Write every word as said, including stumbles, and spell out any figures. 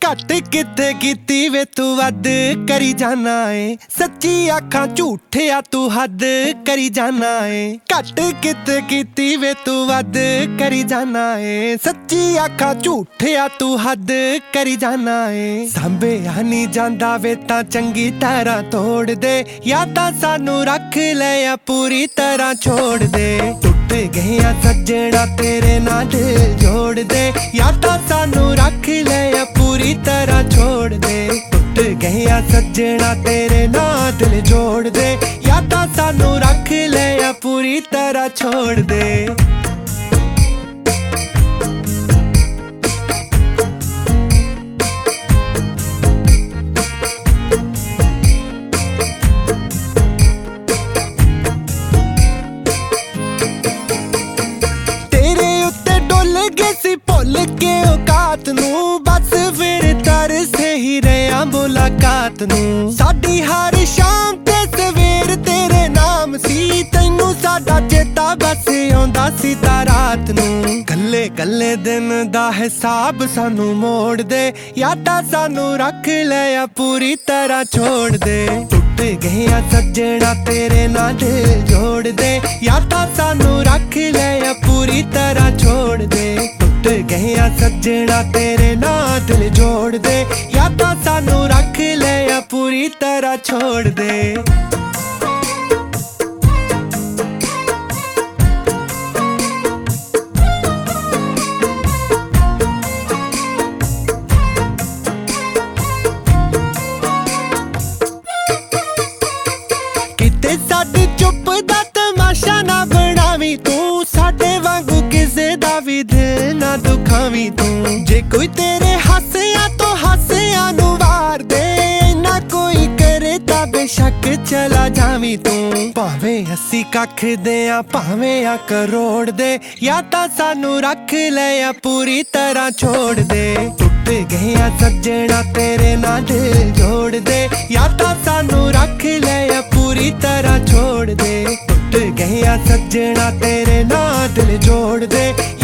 घट किते कीती वे तू वध करी जाना है। सच्ची आखां झूठिया तू हद करी जाना है। घट किते कीती वे तू वध करी जाना है। सच्ची आखां झूठिया तू हद करी जाना है। सांभिया नहीं जांदा वे तां चंगी तरह तोड़ दे, या तां सानू रख ले या पूरी तरह छोड़ दे। टुट गया सज्जणा तेरे नाल दिल जोड़ दे, या तां सानू रख ले या पूरी तरह छोड़ दे। टुट गया सज्जणा तेरे नाल दिल जोड़ दे, या तां सानू रख ले या पूरी तरह छोड़ दे। भुल के औकात नू बस फिर तरसे ही रहा मुलाकात नू। साडी हर शाम ते सवेर तेरे नाम सी, तैनू साडा चेता बस आउंदा सी तां रात नू। गल्ले गल्ले दिन दा हिसाब सानू मोड़ दे, या तां सानू रख ले या पूरी तरह छोड़ दे। टुट गया सज्जणा तेरे नाल दिल जोड़ दे, या तां सानू रख ले या पूरी तरह छोड़ दे। टुट गया सज्जणा तेरे नाल दिल जोड़ दे, या तां सानू रख ले या पूरी तरह छोड़ दे। किते साडी चुप दा तमाशा ना बनावी तू, साडे वांगू किसे दा भी दिल ना दुखावी तू। जे कोई तेरे हासिया तो हासिया नू वार दे, ना कोई करे ता बेशक चला जावी तू। भावें अस्सी कख दे आ भावें आ करोड़ दे, या तां सानू रख ले या पूरी तरह छोड़ दे। टुट गया सज्जणा तेरे नाल दिल जोड़ दे, या तां सानू रख ले या पूरी तरह छोड़ दे। टुट गया सज्जणा तेरे नाल दिल जोड़ दे,